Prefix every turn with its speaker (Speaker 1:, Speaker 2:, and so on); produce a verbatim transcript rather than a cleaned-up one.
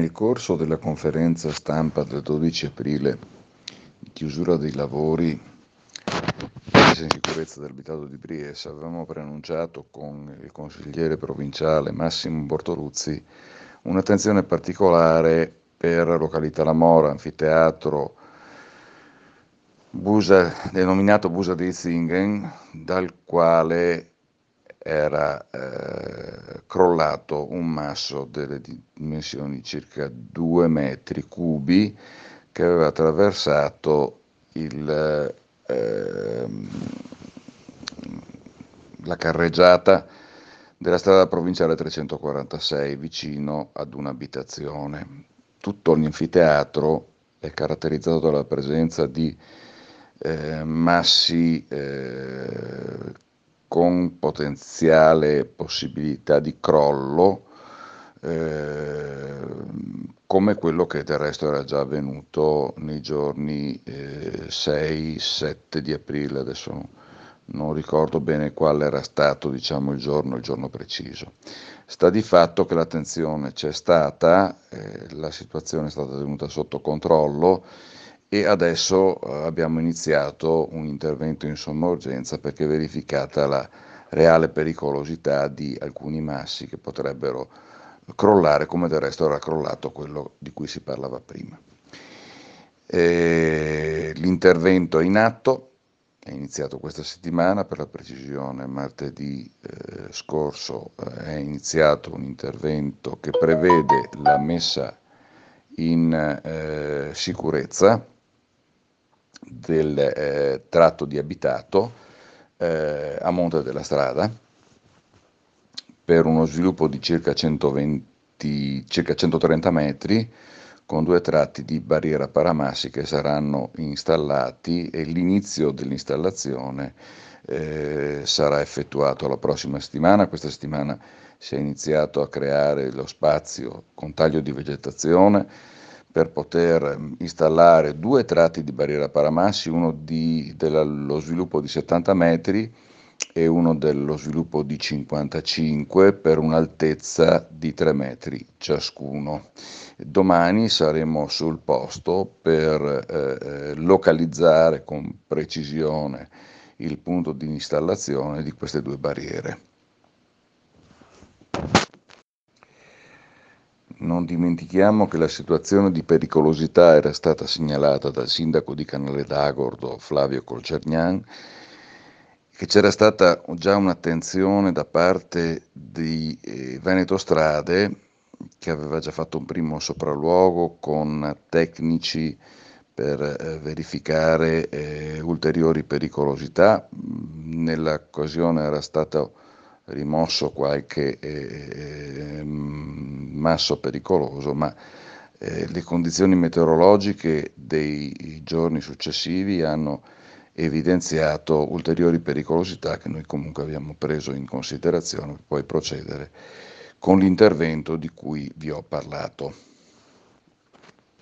Speaker 1: Nel corso della conferenza stampa del dodici aprile, di chiusura dei lavori di messa in sicurezza dell'abitato di Bries, avevamo preannunciato con il consigliere provinciale Massimo Bortoluzzi un'attenzione particolare per località La Mora, anfiteatro Busa, denominato Busa di Zingen, dal quale era eh, crollato un masso delle dimensioni di circa due metri cubi che aveva attraversato il, eh, la carreggiata della strada provinciale trecentoquarantasei vicino ad un'abitazione. Tutto l'anfiteatro è caratterizzato dalla presenza di eh, massi eh, con potenziale possibilità di crollo, eh, come quello che del resto era già avvenuto nei giorni eh, sei sette di aprile, adesso non ricordo bene quale era stato, diciamo, il giorno, il giorno preciso. Sta di fatto che l'attenzione c'è stata, eh, la situazione è stata tenuta sotto controllo e adesso eh, abbiamo iniziato un intervento in somma urgenza perché è verificata la reale pericolosità di alcuni massi che potrebbero crollare, come del resto era crollato quello di cui si parlava prima. Eh, l'intervento è in atto, è iniziato questa settimana, per la precisione martedì eh, scorso eh, è iniziato un intervento che prevede la messa in eh, sicurezza del eh, tratto di abitato eh, a monte della strada per uno sviluppo di circa centoventi, circa centotrenta metri con due tratti di barriera paramassi che saranno installati e l'inizio dell'installazione eh, sarà effettuato la prossima settimana. Questa settimana si è iniziato a creare lo spazio con taglio di vegetazione per poter installare due tratti di barriera paramassi, uno di, dello sviluppo di settanta metri e uno dello sviluppo di cinquantacinque per un'altezza di tre metri ciascuno. Domani saremo sul posto per eh, localizzare con precisione il punto di installazione di queste due barriere. Non dimentichiamo che la situazione di pericolosità era stata segnalata dal sindaco di Canale d'Agordo, Flavio Colcergnan, che c'era stata già un'attenzione da parte di eh, Veneto Strade, che aveva già fatto un primo sopralluogo con tecnici per eh, verificare eh, ulteriori pericolosità. Nell'occasione era stato rimosso qualche eh, masso pericoloso, ma eh, le condizioni meteorologiche dei giorni successivi hanno evidenziato ulteriori pericolosità che noi comunque abbiamo preso in considerazione per poi procedere con l'intervento di cui vi ho parlato.